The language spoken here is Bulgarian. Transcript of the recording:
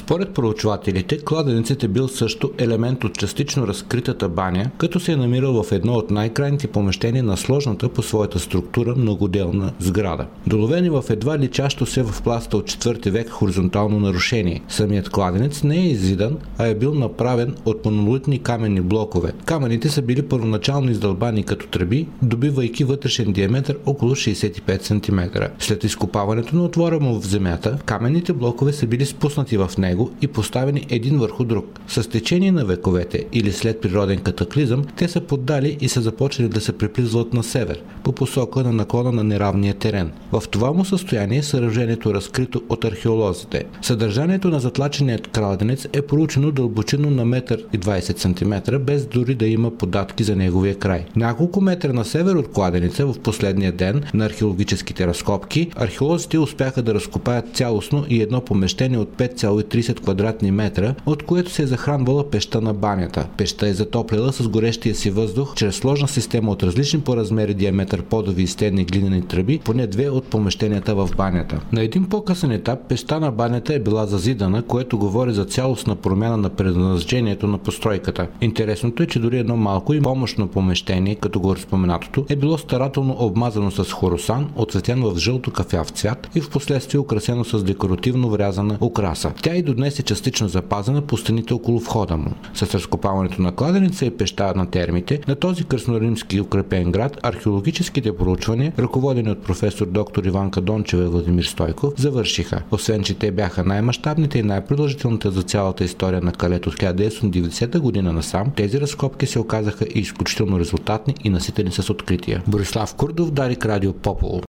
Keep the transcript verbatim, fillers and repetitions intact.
Според проучвателите, кладенецът е бил също елемент от частично разкритата баня, като се е намирал в едно от най-крайните помещения на сложната по своята структура многоделна сграда. Доловени в едва личащо се в пласта от четвърти век хоризонтално нарушение. Самият кладенец не е иззидан, а е бил направен от монолитни каменни блокове. Камъните са били първоначално издълбани като тръби, добивайки вътрешен диаметър около шейсет и пет сантиметра. След изкопаването на отвора му в земята, каменните блокове са били спуснати в него и поставени един върху друг. С течение на вековете или след природен катаклизъм, те са поддали и са започнали да се приплизват на север, по посока на наклона на неравния терен. В това му състояние съоръжението е разкрито от археолозите. Съдържанието на затлаченият кладенец е проучено дълбочинно на метър и двайсет сантиметра, без дори да има податки за неговия край. Няколко метра на север от кладенеца в последния ден на археологическите разкопки, археолозите успяха да разкопаят цялостно и едно помещение от пет цяло и трийсет квадратни метра, от което се е захранвала пещта на банята. Пещта е затопляла с горещия си въздух чрез сложна система от различни по размери диаметър подови и стенни глинени тръби, поне две от помещенията в банята. На един по-късен етап пещта на банята е била зазидана, което говори за цялостна промяна на предназначението на постройката. Интересното е, че дори едно малко и помощно помещение, като горе споменатото, е било старателно обмазано с хоросан, оцветен в жълто-кафяв цвят и в последствие украсено с декоративно врязана украса. Тя и до днес е частично запазена по стените около входа му. С разкопаването на кладенеца и пеща на термите на този кръстноримски укрепен град, археологическите проучвания, ръководени от професор доктор Иванка Дончева и Владимир Стойков, завършиха. Освен че те бяха най-мащабните и най-продължителните за цялата история на Калет от хиляда деветстотин и деветдесета година насам, тези разкопки се оказаха изключително резултатни и наситени с открития. Борислав Курдов, Дарик Радио Попово.